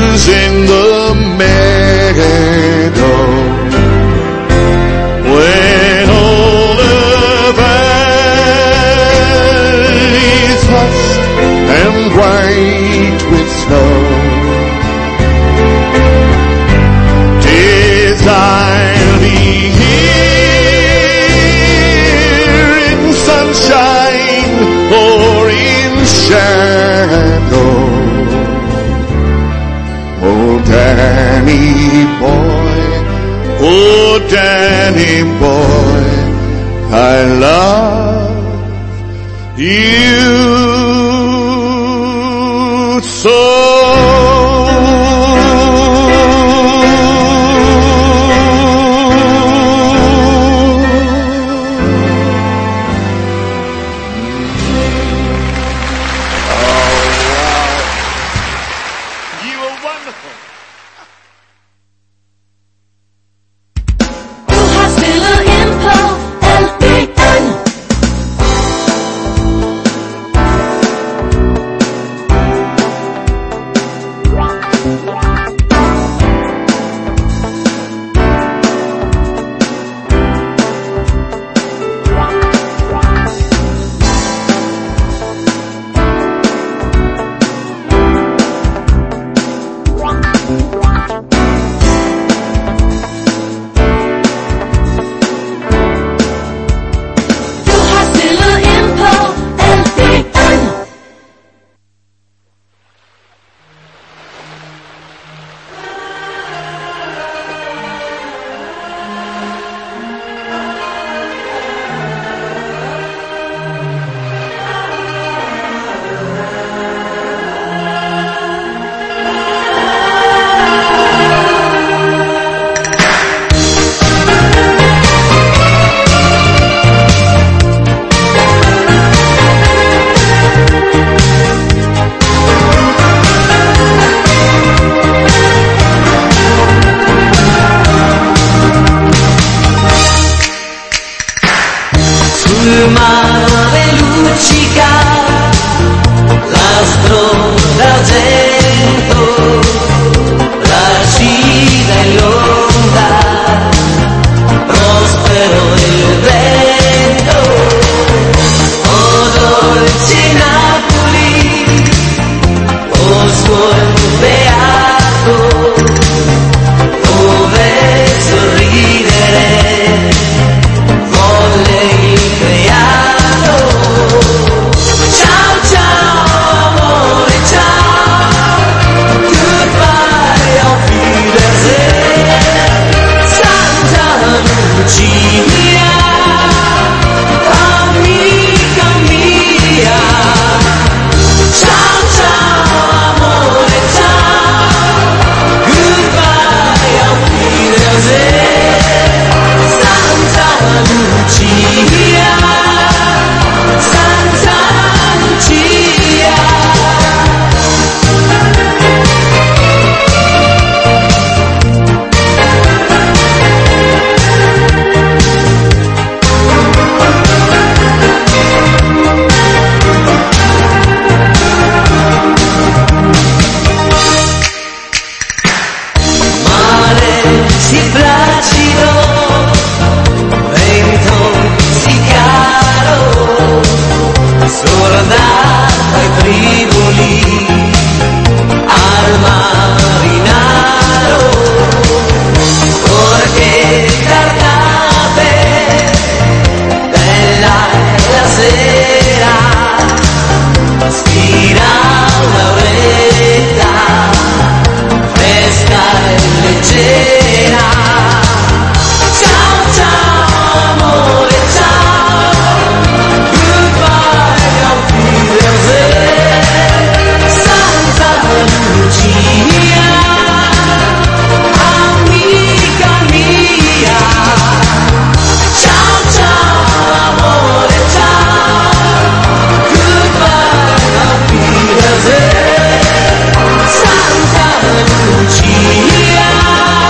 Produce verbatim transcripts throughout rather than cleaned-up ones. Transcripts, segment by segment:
flowers in the meadow. When all the valley's hushed and white with snow, I'll be here in sunshine or in shadow. Oh, Danny boy, oh, Danny boy, I love you so. Santa Lucia.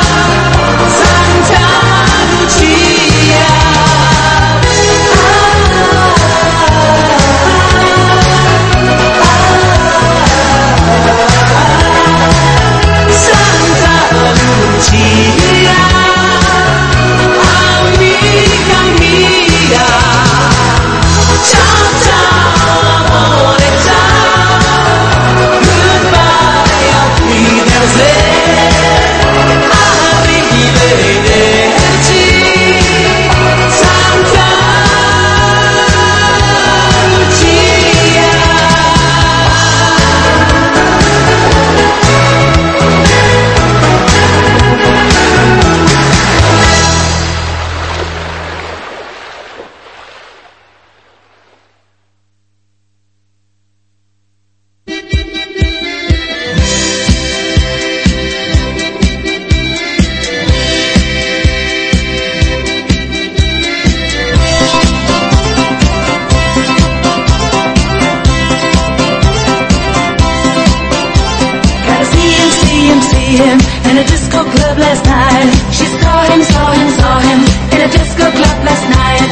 him, see him in a disco club last night. She saw him, saw him, saw him in a disco club last night.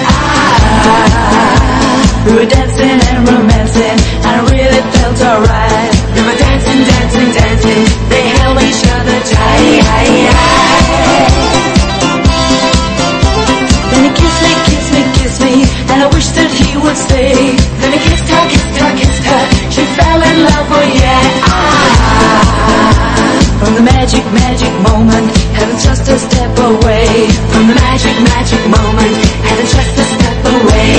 Ah, we were dancing and romancing, and I really felt alright. We were dancing, dancing, dancing, they held each other tight. Then he kissed me, kissed me, kissed me, and I wish that he would stay. Then he kissed her, kissed her, kissed her, she fell in love, oh yeah. Ah, from the magic, magic moment, heaven just a step away. From the magic, magic moment, heaven just a step away.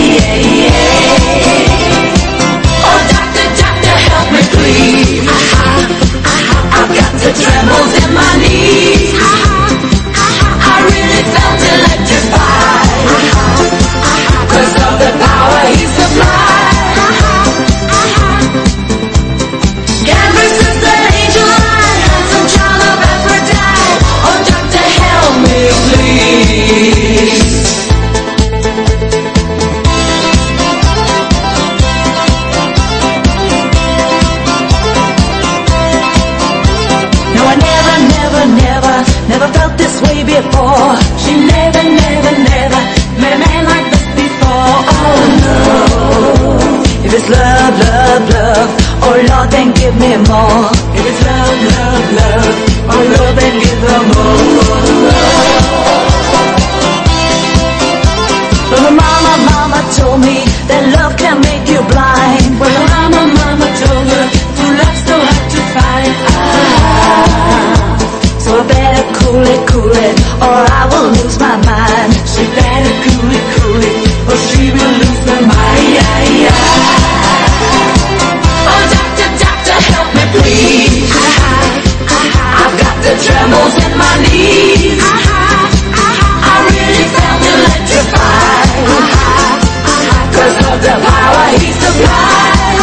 Oh doctor, doctor, help me please. I've got the trembles in my knees. I really felt electrified, 'cause of the power he supplied. Can't resist that angel eye, handsome child of Aphrodite. Oh doctor, help me please. No, I never, never, never, never felt this way before. She never, never, never met a man like this before. Oh no, if it's love, love, love, oh Lord, then give me more. If it's love, love, love, oh Lord, then give her more. But my mama, mama told me that love can make you blind. Well, my mama, mama told her true love's so hard to find. Ah, so I better cool it, cool it, or I will lose my mind. She better cool it, cool it, or she will lose her mind. Oh doctor, doctor, help me please. I've got the trembles in my knees. I really felt electrified, 'cause of the power he supplied.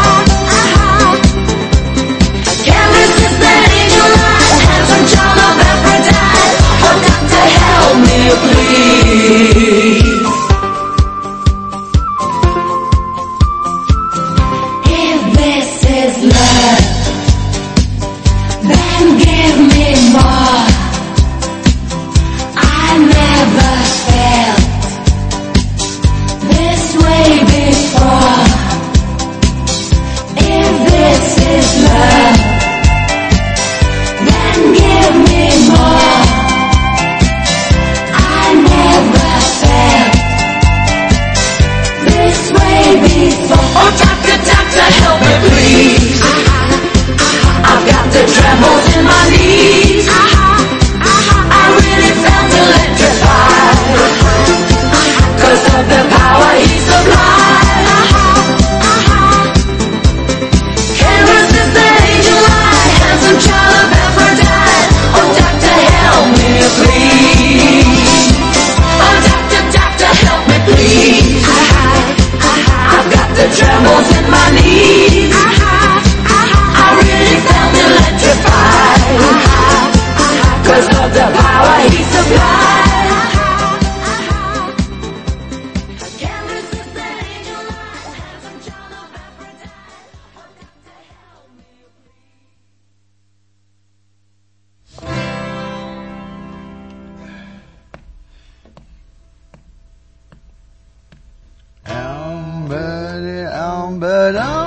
Can't resist that angel light, handsome child of Aphrodite. Oh doctor, help me please. If this is love, then give me more. I never felt this way before. If this is love, then give me more. I never felt this way before. Oh doctor, doctor, help me please. I've got the trembles in my knees. I really felt electrified, 'cause of the power he supplied. Can't resist that angel light, handsome child of Aphrodite. Oh doctor, help me please. Oh doctor, doctor, help me please. I've got the trembles in my knees. I really felt electrified, 'cause of the power he supplied. Can't resist that angel light, handsome child of Aphrodite. Oh doctor, help me Ambity, ambity,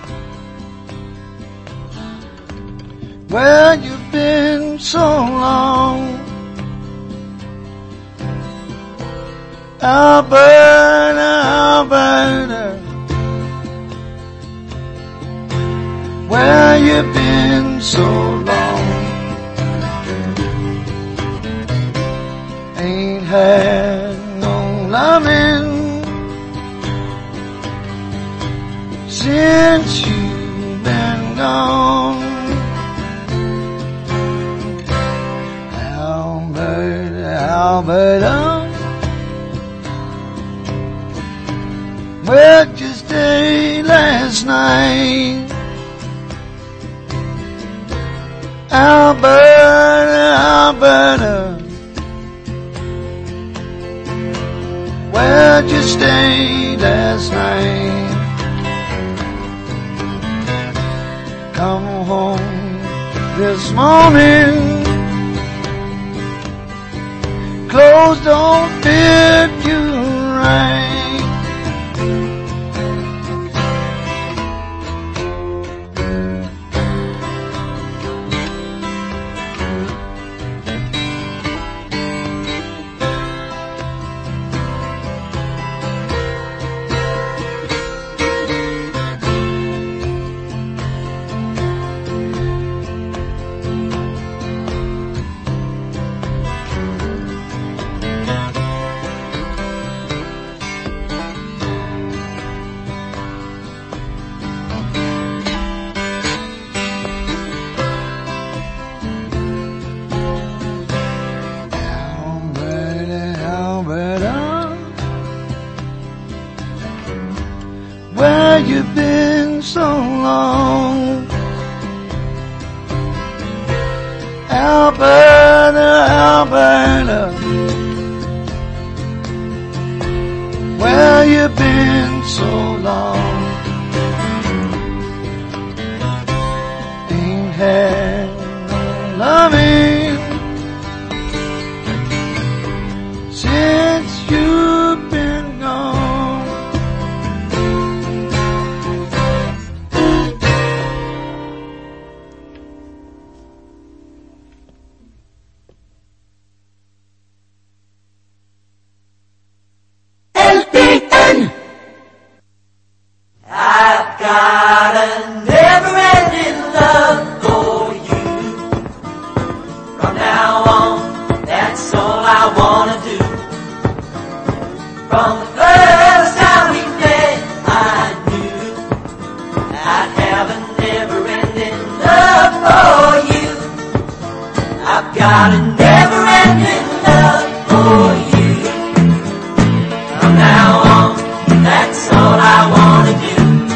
where you been so long? Alberta, Alberta, where you been so long? Ain't had no loving since you've been gone. Alberta, Alberta, where'd you stay last night? Alberta, Alberta, where'd you stay last night? Come home, there's this morning. Clothes don't fit you right. Where you been so long? Alberta, Alberta, where you been so long? Ain't had no loving since you've been gone. I've got a never-ending love for you. From now on, that's all I wanna do. From the first time we met, I knew I'd have a never-ending love for you. I've got a never-ending love for you. From now on, that's all I wanna do.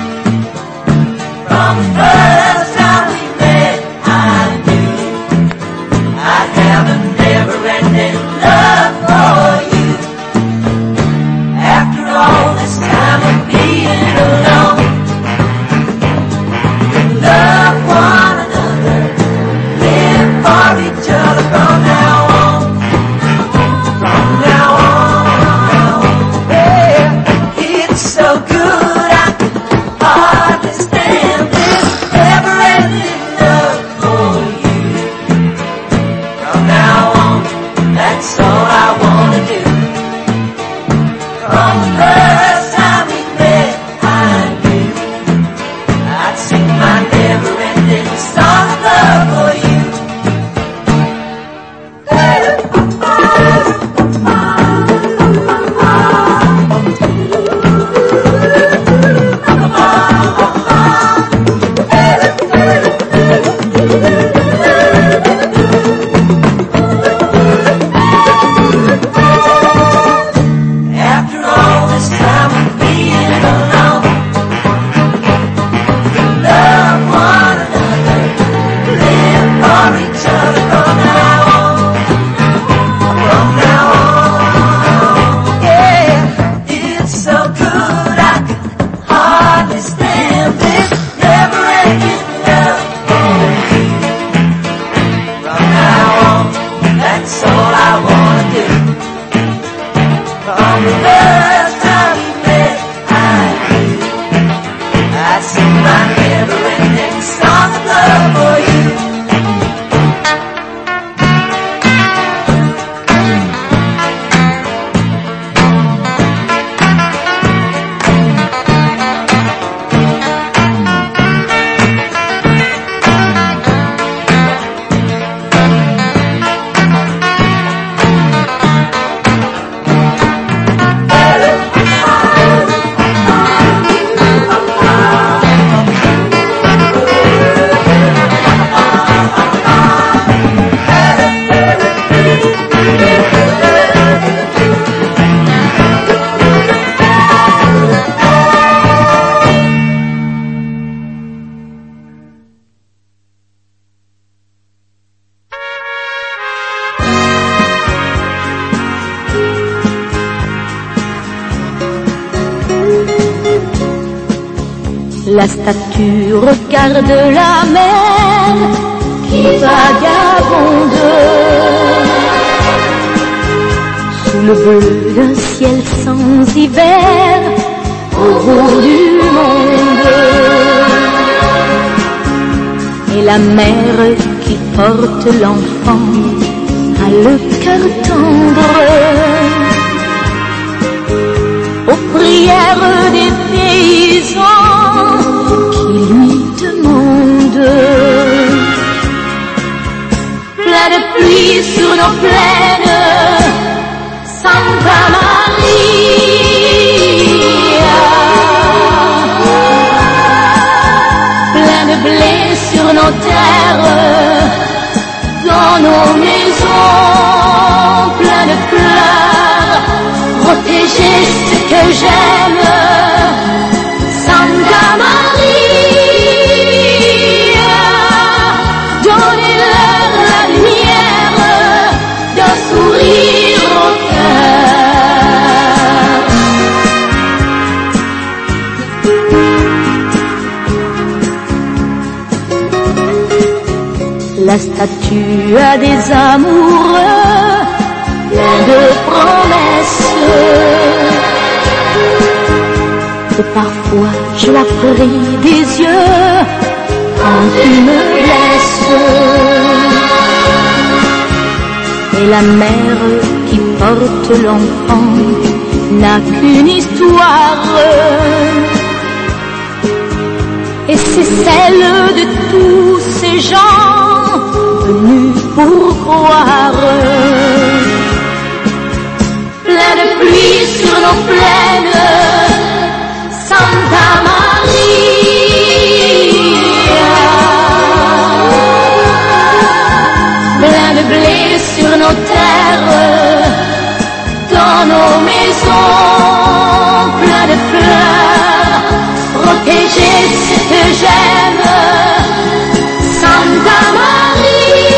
From the first time we met, I knew I'd have a never-ending love for you. After all this time of being alone, we love one another, live for each other from now on. From now on, yeah, it's so good I can hardly stand this never-ending love for you. From now on, that's all I wanna do. From the first time we met, I knew I'd sing my never-ending song of love for you. After all this time of being alone, we love one another, live for each other from now on. From now on, yeah, it's so good I can hardly stand this never-ending love for you. From now on, that's all I wanna do. From the first time we met, I knew I'd sing my never-ending song of love for you. La statue regarde la mer qui vagabonde sous le bleu d'un ciel sans hiver au bout du monde. Et la mère qui porte l'enfant a le cœur tendre aux prières des paysans qui lui demandent. Plein de pluie sur nos plaines, Santa Maria. Plein de blé sur nos terres, dans nos maisons, plein de fleurs, protéger ce que j'aime, Santa Maria. Donnez-leur la lumière d'un sourire au cœur. La statue a des amoureux, plein de promesses. Et parfois je la prie des yeux quand tu me laisses. Et la mère qui porte l'enfant n'a qu'une histoire, et c'est celle de tous ces gens venus pour croire. Plein de pluie sur nos plaines, Santa Maria. Plein de blé sur nos terres, dans nos maisons, plein de fleurs, protéger ce que j'aime, Santa Maria.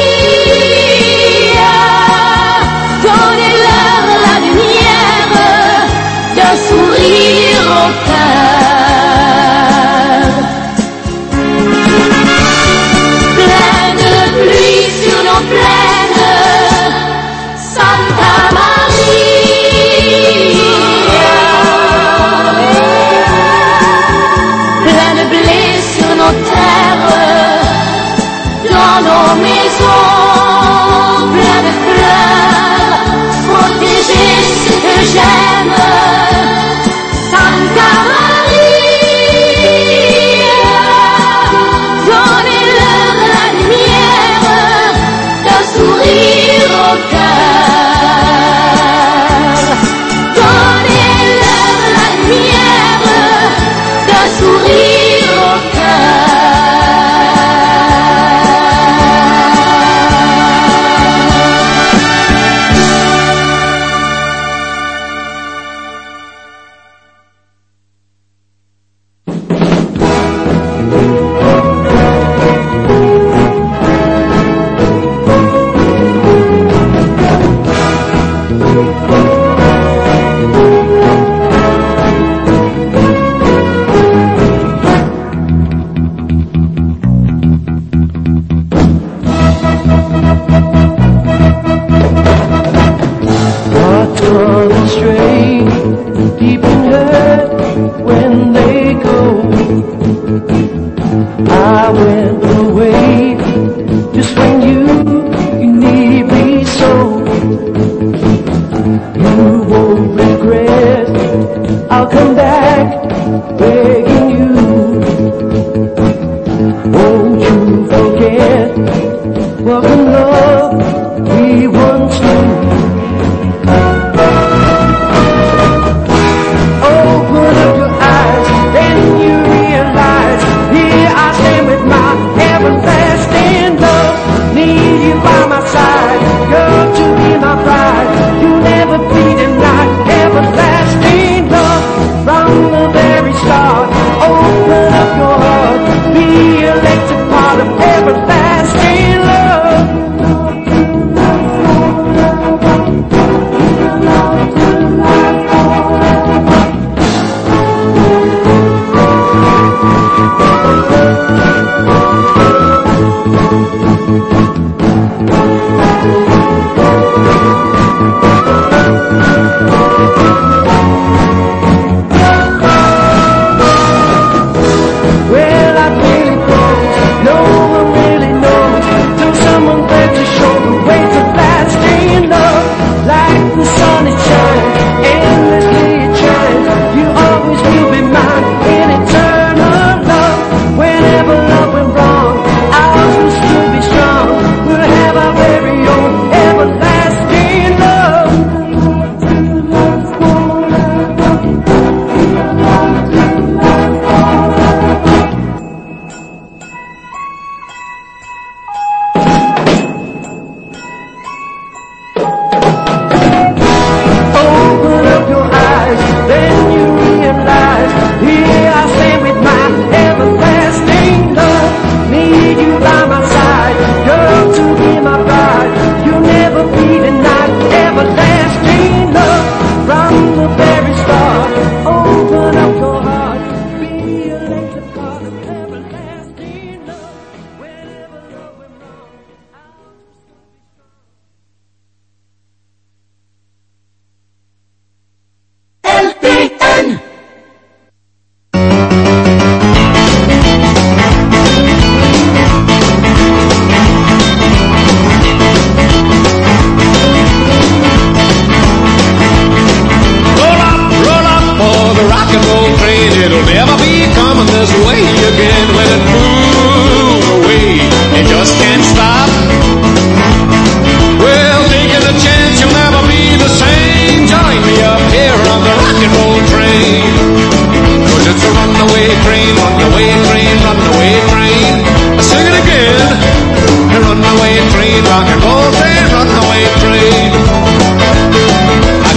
Donnez-leur la lumière d'un sourire au cœur. Plein de pluie sur nos plaines, Santa Maria. Plein de blé sur nos terres, dans nos maisons, plein de fleurs, protéger ce que j'aime, Santa Maria. Donnez-leur la lumière d'un sourire au cœur. Donnez-leur la lumière d'un sourire au cœur.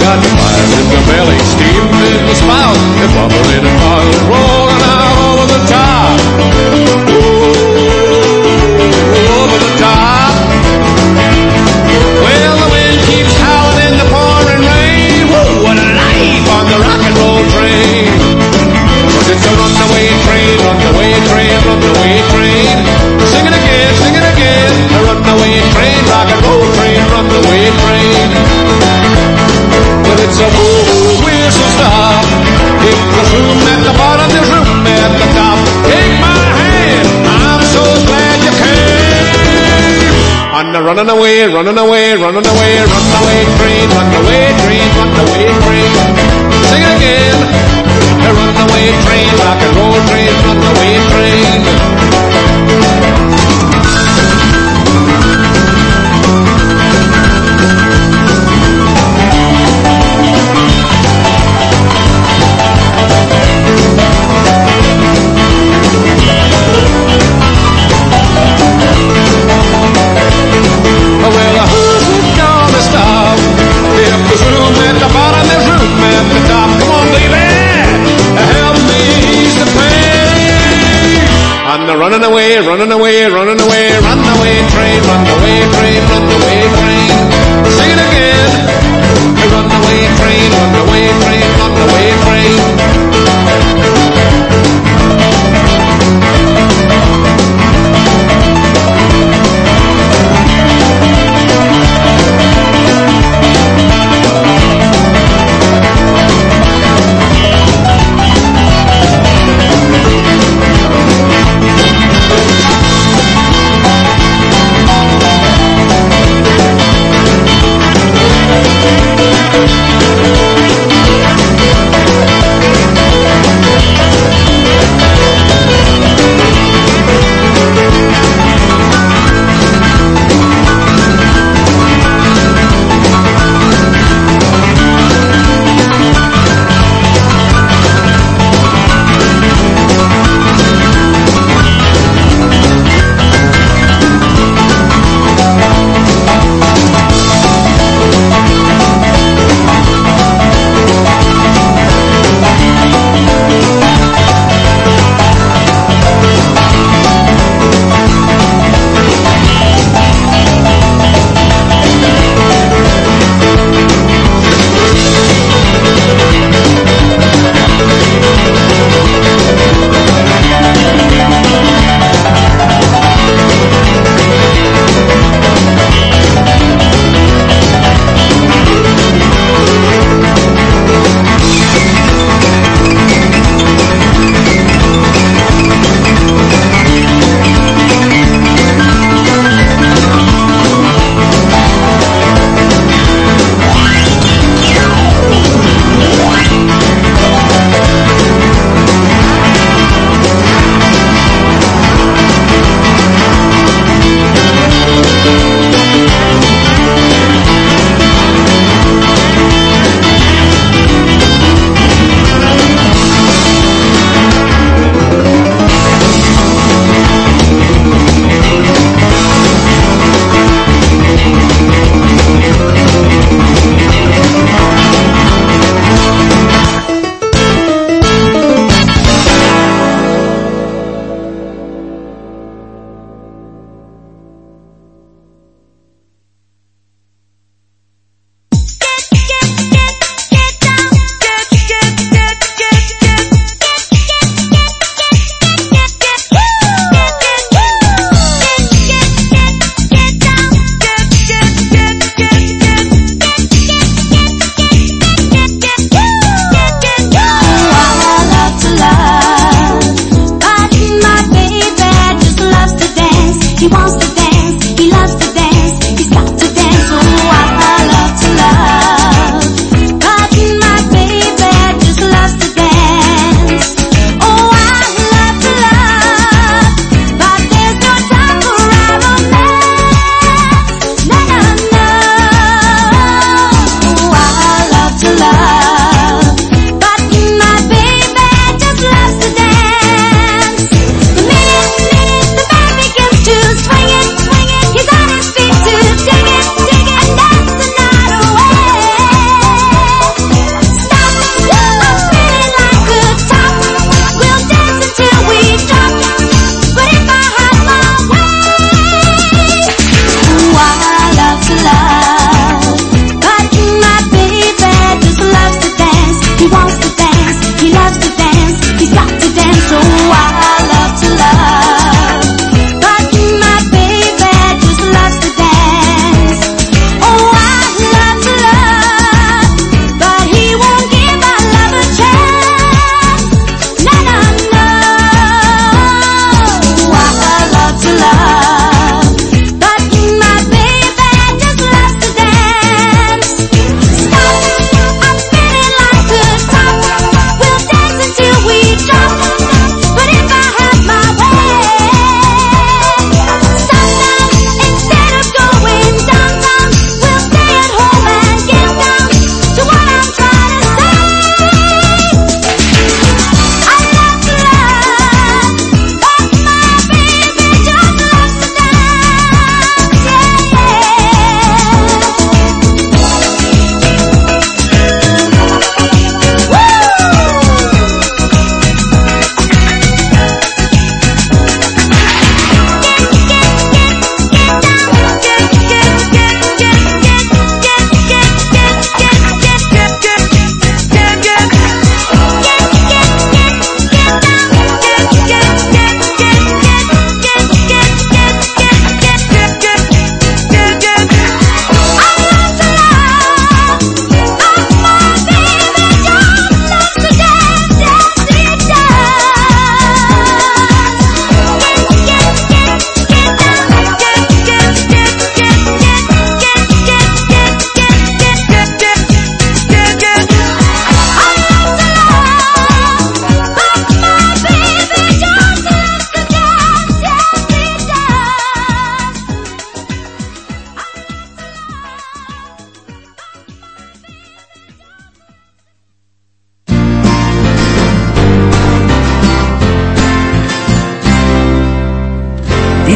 got fire in the belly, steam in the spout, and bubbling and boiling, rolling out over the top. Ooh, over the top. Well, the wind keeps howling in the pouring rain. Whoa, what a life on the rock and roll train. But it's a runaway train, runaway train, runaway train. Sing it again, sing it again. A runaway train, rock and roll train, runaway train. Well, it's a woo whistle stop. If there's room at the bottom, there's room at the top. Take my hand, I'm so glad you came. On the running away, running away, running away, runaway train, runaway train, runaway train. Sing it again. A runaway train, rock and roll train, runaway train. Well, who's gonna stop? If there's room at the bottom, there's room at the top. Come on, baby, help me ease the pain. On the running away, running away, running away, runaway train, runaway train, runaway train. Sing it again. Runaway train, runaway train, runaway train.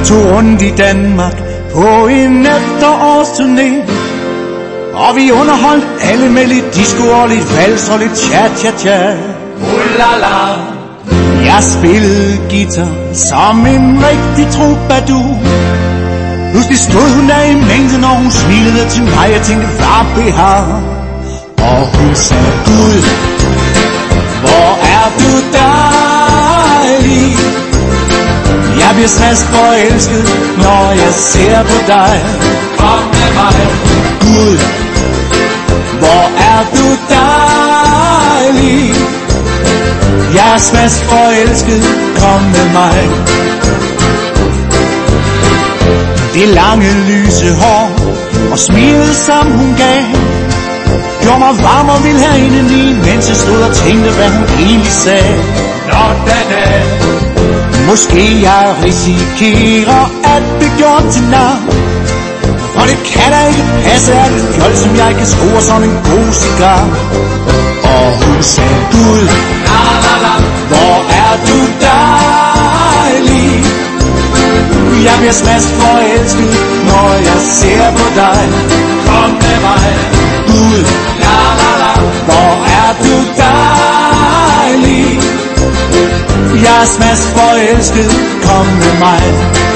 tog rundt i Danmark på en efterårsturné, og vi underholdt alle med lidt disco og lidt vals og lidt cha-cha-cha. Uh la la. Jeg spillede guitar som en rigtig troubadour. Pludselig stod hun der i mængden, og hun smilede til mig. Jeg tænkte, hvad behag? Og hun sagde, Gud, hvor er du dejlig. Jeg bliver smask forelsket, når jeg ser på dig. Kom med mig. Gud, hvor er du dejlig. Jeg er smask forelsket, kom med mig. Det lange lyse hår og smilet som hun gav gjorde mig varm og vild herinde lige, mens jeg stod og tænkte, hvad hun egentlig sagde. Nå da da. Måske jeg risikerer at blive gjort til nar, for det kan da ikke passe, at et fjold som jeg kan score som en god cigar. Og hun sagde, Gud, La la la. hvor er du dejlig. Jeg bliver smask forelsket, når jeg ser på dig. Kom med mig. Gud, La la la. hvor er du dejlig. Jeg er smask forelsket, kom med mig.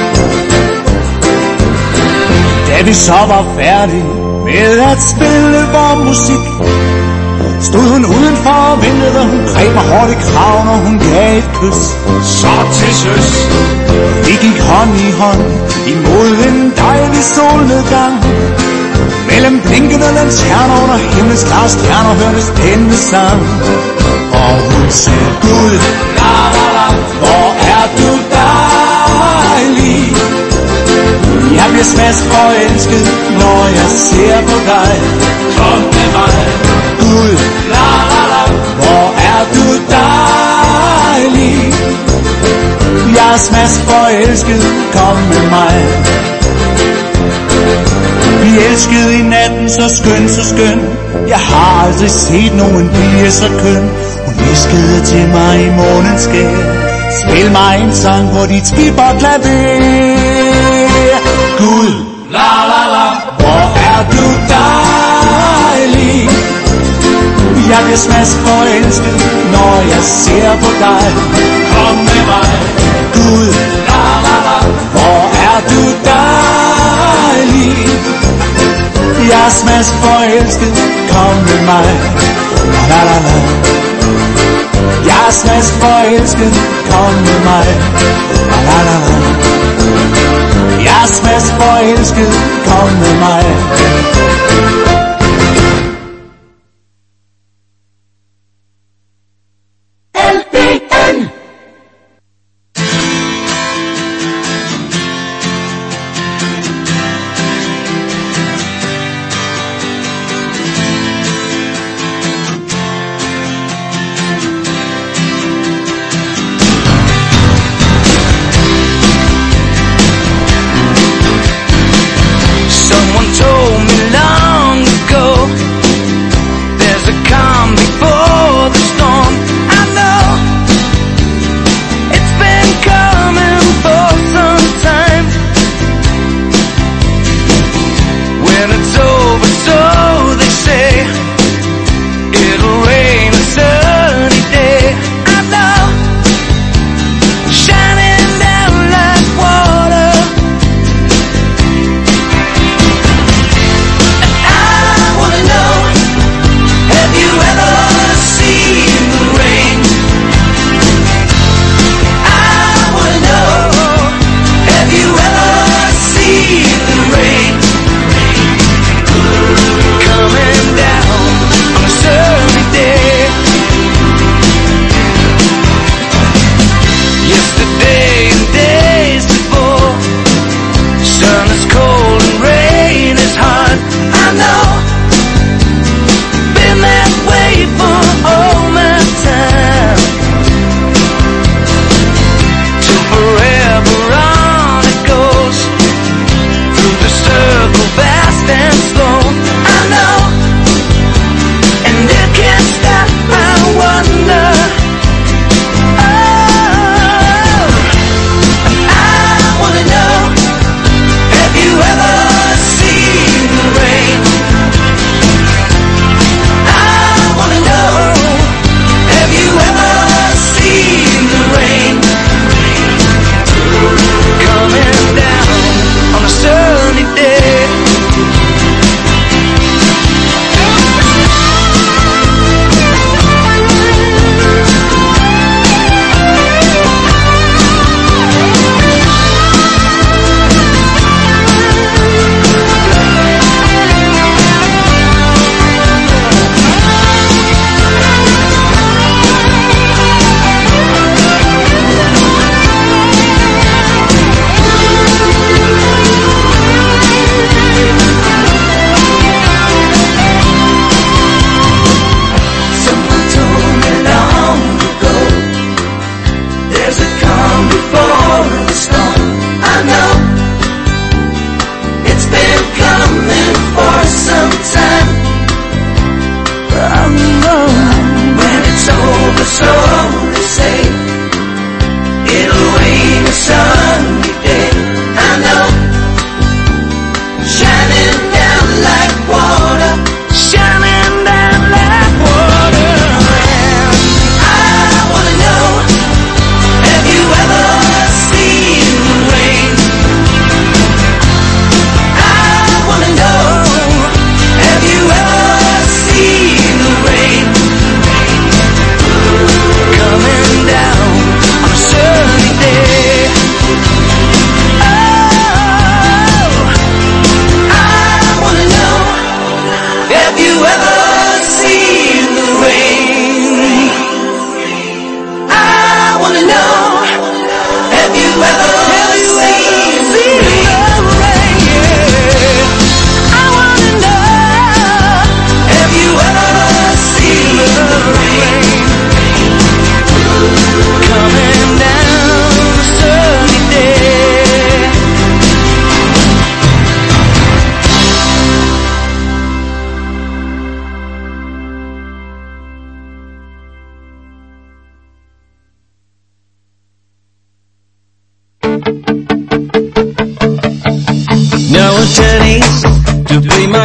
Da vi så var færdige med at spille vores musik, stod hun udenfor og ventede, og hun greb mig hårdt i kraven, og hun gav et kys. Så til søs. Vi gik hånd i hånd imod en dejlig solnedgang. Mellem blinkende lanterner under himlens klare stjerner hørtes denne sang. Og hun sagde, Gud, La la la. hvor er du dejlig. Jeg bliver smask forelsket, når jeg ser på dig. Kom med mig. Gud, La la la. hvor er du dejlig. Jeg er smask forelsket, kom med mig. Vi elskede i natten, så skøn, så skøn. Jeg har aldrig set nogen pige så køn. Hun viskede til mig i månens skær, spil mig en sang på dit skib og klaver. Gud, La la la. hvor er du dejlig. Jeg bliver smask forelsket, når jeg ser på dig. Kom med mig. Gud, La la la. hvor er du dejlig. Jeg er smask forelsket, kom med mig. La la la. Jeg er smask forelsket, kom med mig. La la la. Jeg er smask forelsket, kom med mig. L B N. Someone told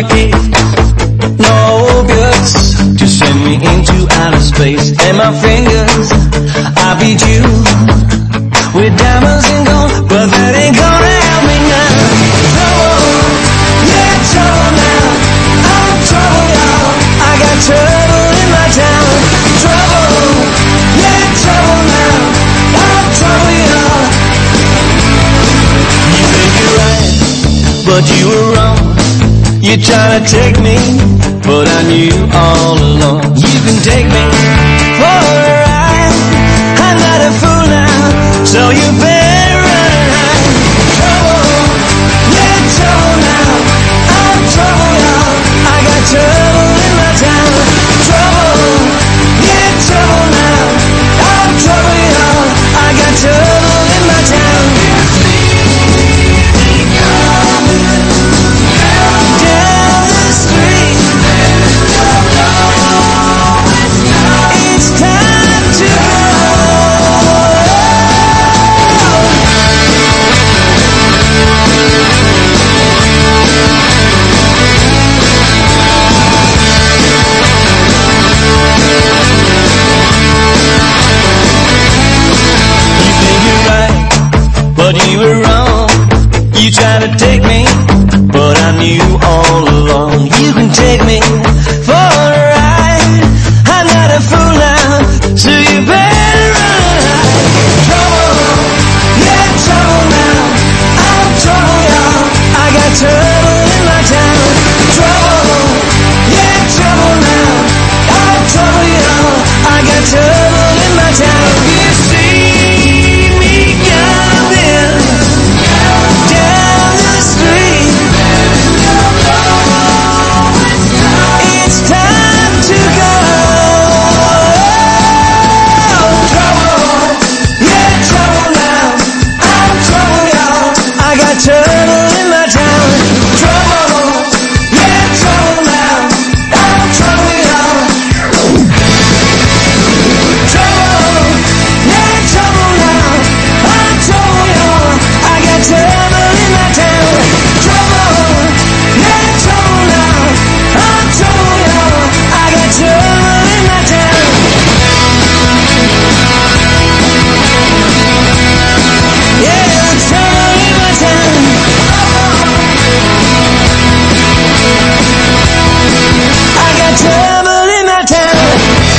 my case. No guts to send me into outer space. And my fingers, I beat you with diamonds and gold, but that ain't gonna help me now. Trouble, yeah, trouble now. I'm trouble, y'all. I got trouble in my town. Trouble, yeah, trouble now. I'm trouble, y'all. You think you're right, but you were wrong. You try to take me, but I knew all along. You can take me for a ride. I'm not a fool now, so you better run and hide. Trouble, yeah, trouble now. I'm trouble, y'all. I got trouble in my town. Trouble, yeah, trouble now. I'm trouble, y'all. I got trouble in my town. Down the street, it's time to You think you're right, but you were wrong. You try to take me, but I knew all along. You can take me for a ride. I'm not a fool now, so you better run and hide. Trouble, yeah, trouble now. I'm trouble, y'all. I got trouble in my town. Trouble, yeah, trouble now. I'm trouble, y'all. I got trouble in my town. You see me coming down the street. It's time to go. Trouble, yeah, trouble now. I'm trouble, y'all. I got trouble in my town. Trouble, yeah, trouble now. I'm trouble, y'all. Trouble, yeah, trouble now. I'm trouble, y'all. I got trouble in my town. Trouble, yeah, trouble now. I'm trouble, y'all. I got trouble in my town. Yeah, trouble in my town. I got trouble in my town.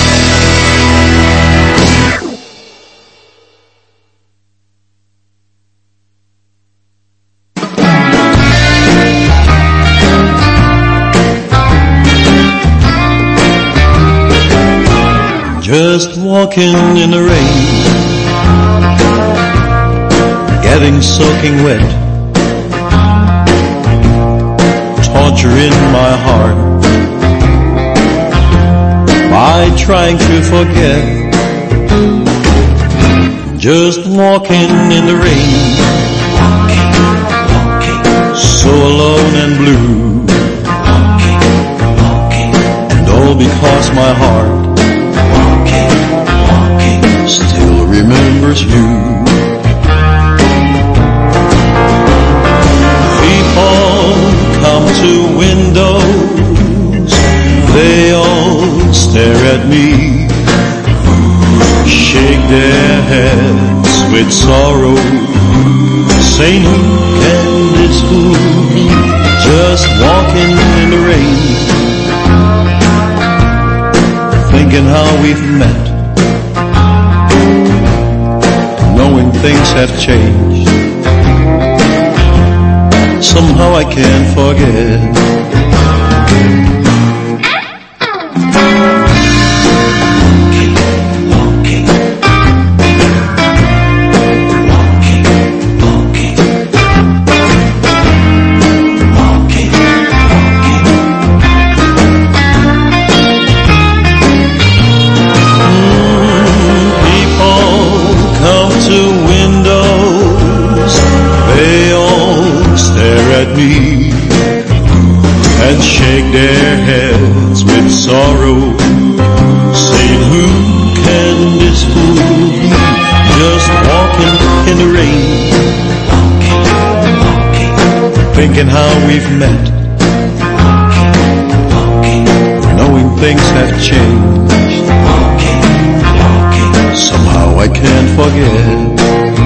Just walking in the rain, getting soaking wet, torture in my heart by trying to forget. Just walking in the rain, so alone and blue, and all because my heart still remembers you. People come to windows, they all stare at me, shake their heads with sorrow, saying who can this fool, just walking in the rain, thinking how we've met, knowing things have changed. Somehow I can't forget. Me and shake their heads with sorrow, saying who can this fool be, just walking in the rain, thinking how we've met, things have changed. Walking, walking, Somehow I can't forget.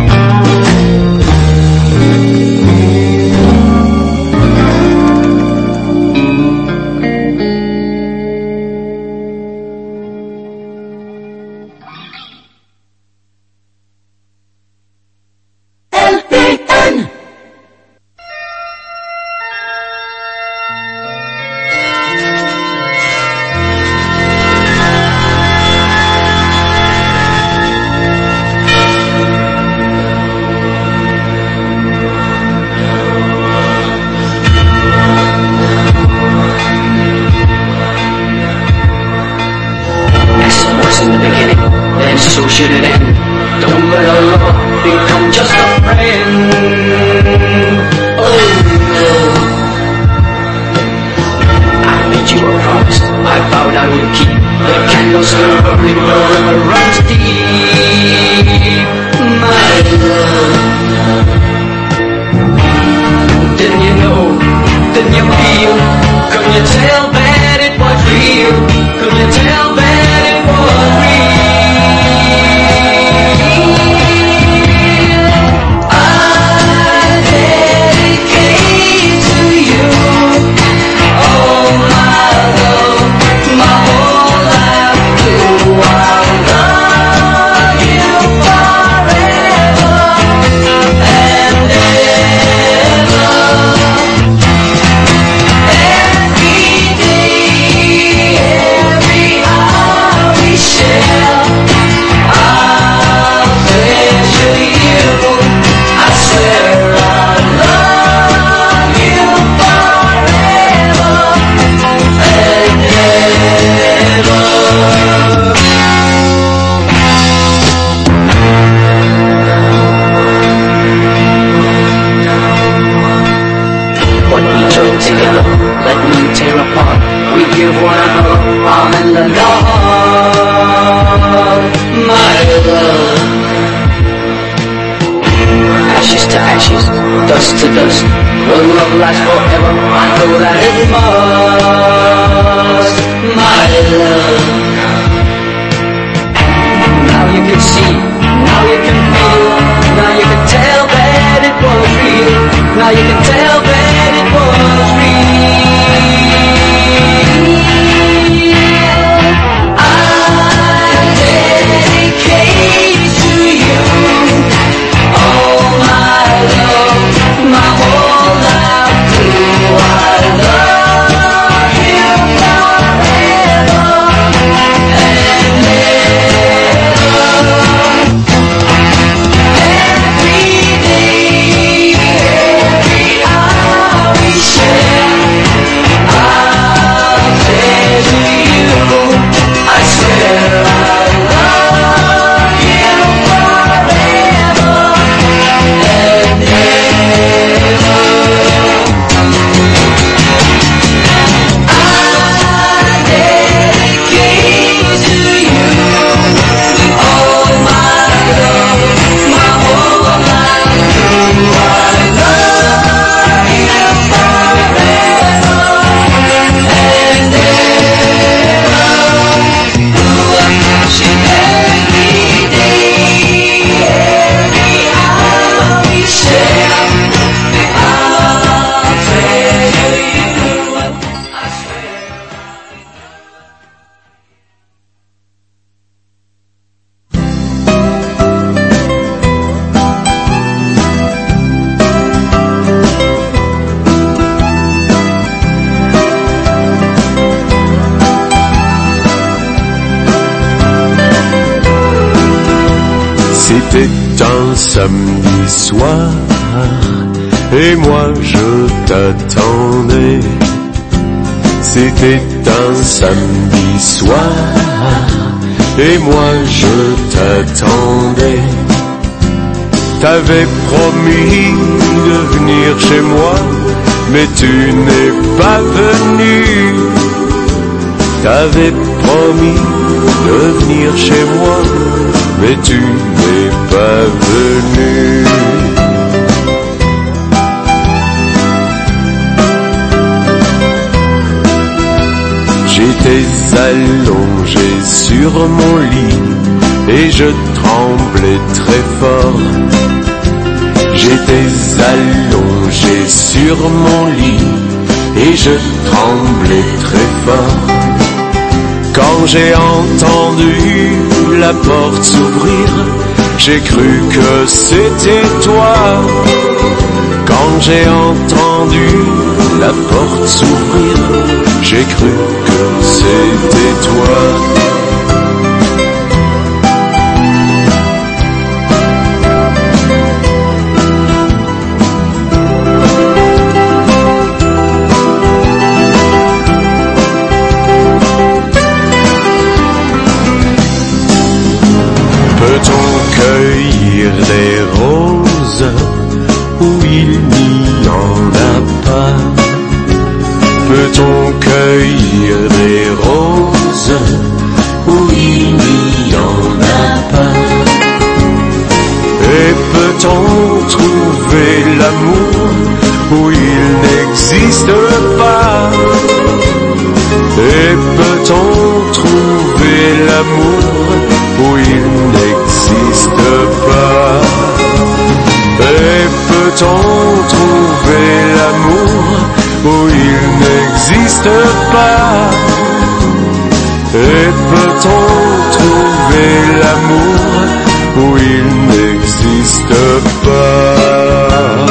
C'était un samedi soir et moi je t'attendais. C'était un samedi soir et moi je t'attendais. T'avais promis de venir chez moi, mais tu n'es pas venu. T'avais promis de venir chez moi, mais tu n'es pas venu. J'étais allongé sur mon lit et je tremblais très fort. J'étais allongé sur mon lit et je tremblais très fort. Quand j'ai entendu la porte s'ouvrir, j'ai cru que c'était toi. Quand j'ai entendu la porte s'ouvrir, j'ai cru que c'était toi. Peut-on cueillir des roses où il n'y en a pas? Peut-on cueillir des roses où il n'y en a pas? Et peut-on trouver l'amour où il n'existe pas? Et peut-on trouver l'amour où il n'existe pas? Et peut-on trouver l'amour où il n'existe pas? Et peut-on trouver l'amour où il n'existe pas?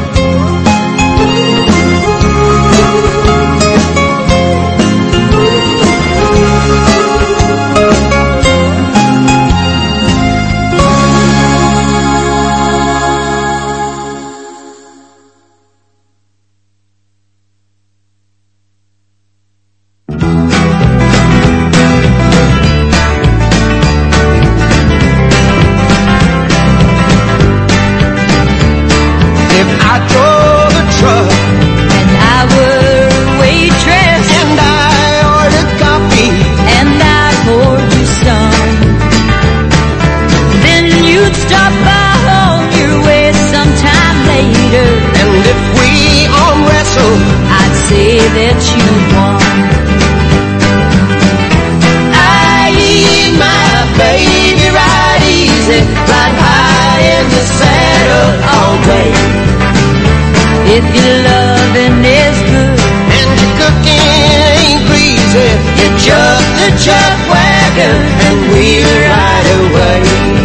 If your loving is good and your cooking ain't greasy, you chuck the chuck wagon and we'll ride away.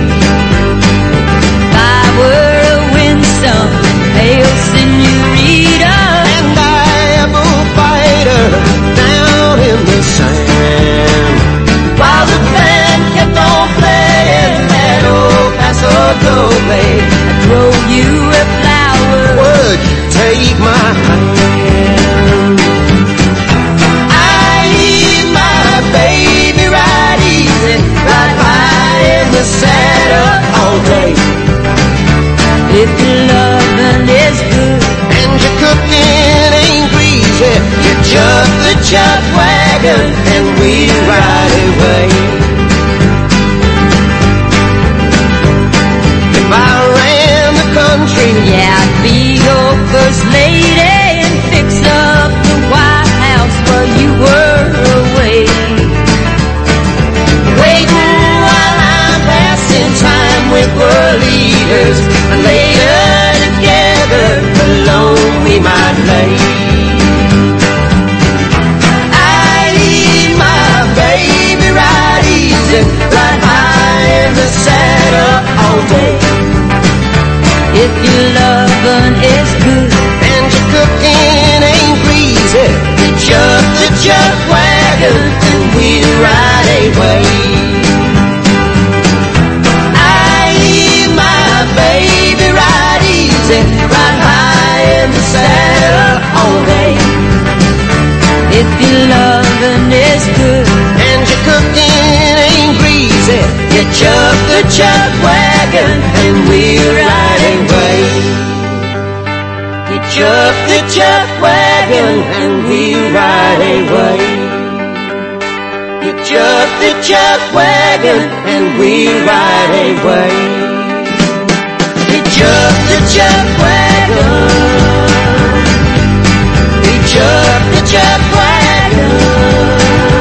If I were a winsome, pale senorita, and I a bullfighter down in the sand, while the band kept on playing that old Paso Doble, I'd throw you a flower. Would you take my hand? I need my baby right easy, right high in the saddle all day. If your loving is good and your cooking ain't greasy, you chuck the chuck wagon and we ride away. If I ran the country, yeah, I'd be your first lady and fix up the White House while you were away. Waiting while I'm passing time with world leaders, and later together alone we might lay. I need my baby right easy, right high in the saddle all day. If your loving is good and your cooking ain't greasy, you chuck the chuck wagon and we'll ride away. I need my baby right easy, right high in the saddle all day. If your loving is good and your cooking ain't greasy, you chuck the chuck wagon and we'll ride away. You chuck the chuck wagon and we'll ride away. You chuck the chuck wagon and we'll ride away. You chuck the chuck wagon. You chuck the chuck wagon.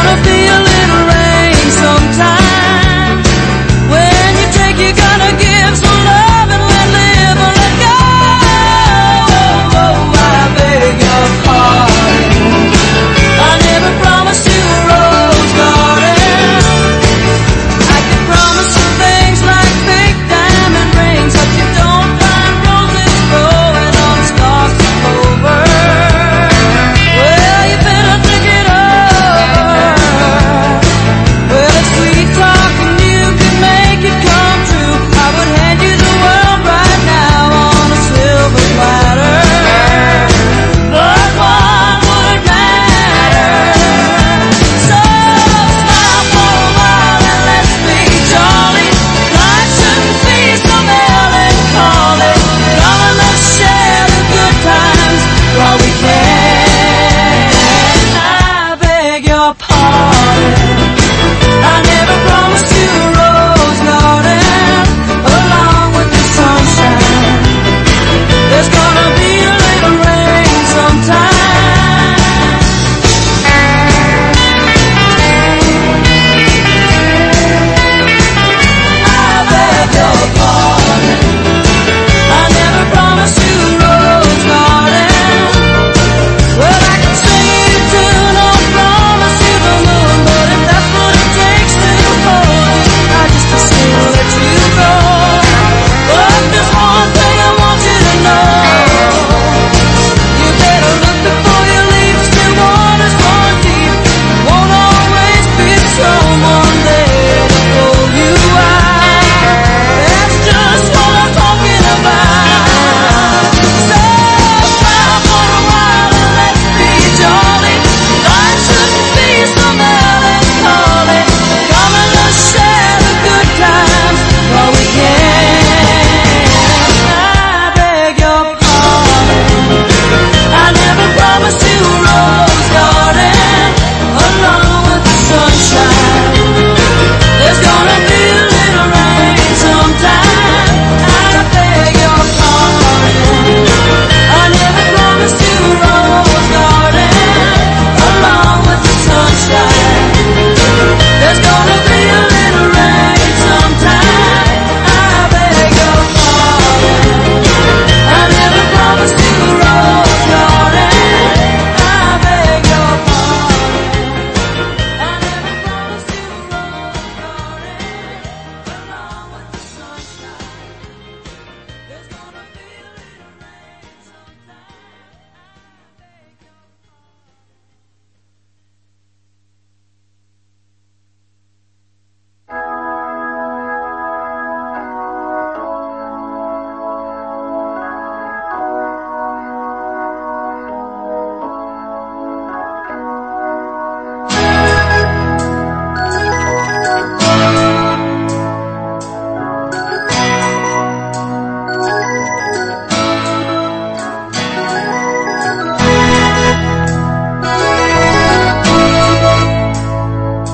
gonna be a little rain sometime. When you take, you gotta give some love and let live or let go. Oh, oh, I beg your pardon. I never promised you a rose garden. I could promise you things like big diamond rings, but you don't find roses growing on stalks of clover. Well, you better think it over. Well, if sweet talking you could make it come true, I would hand you the world right now on a silver platter. But what would it matter? So smile for a while and let's be jolly. Life shouldn't be so melancholy. Come and let's share the good times while we can. I beg your pardon. I never